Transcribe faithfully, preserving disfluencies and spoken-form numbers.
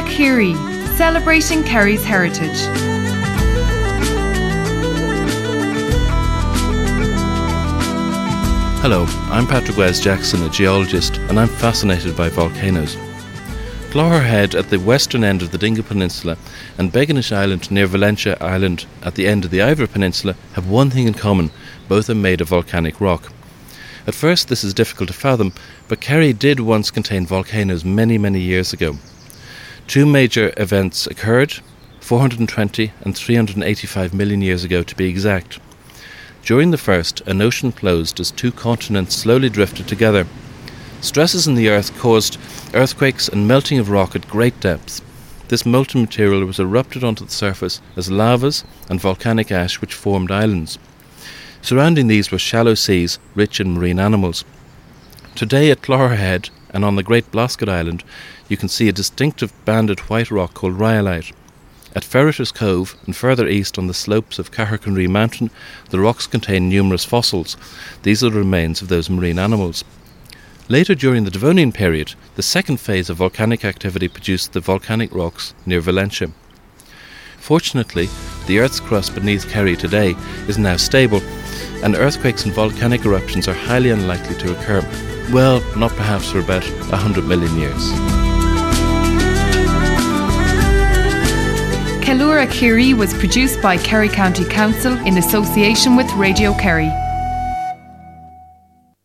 Kerry, celebrating Kerry's heritage. Hello, I'm Patrick Wes Jackson, a geologist, and I'm fascinated by volcanoes. Clogher Head at the western end of the Dingle Peninsula and Begonish Island near Valentia Island at the end of the Iver Peninsula have one thing in common: both are made of volcanic rock. At first this is difficult to fathom, but Kerry did once contain volcanoes many, many years ago. Two major events occurred, four hundred twenty and three hundred eighty-five million years ago to be exact. During the first, an ocean closed as two continents slowly drifted together. Stresses in the earth caused earthquakes and melting of rock at great depths. This molten material was erupted onto the surface as lavas and volcanic ash which formed islands. Surrounding these were shallow seas rich in marine animals. Today at Clogher Head and on the Great Blasket Island you can see a distinctive banded white rock called rhyolite. At Ferreters Cove and further east on the slopes of Caherconree Mountain the rocks contain numerous fossils. These are the remains of those marine animals. Later during the Devonian period, the second phase of volcanic activity produced the volcanic rocks near Valentia. Fortunately, the Earth's crust beneath Kerry today is now stable, and earthquakes and volcanic eruptions are highly unlikely to occur. Well, not perhaps for about a hundred million years. Kelura Kerry was produced by Kerry County Council in association with Radio Kerry.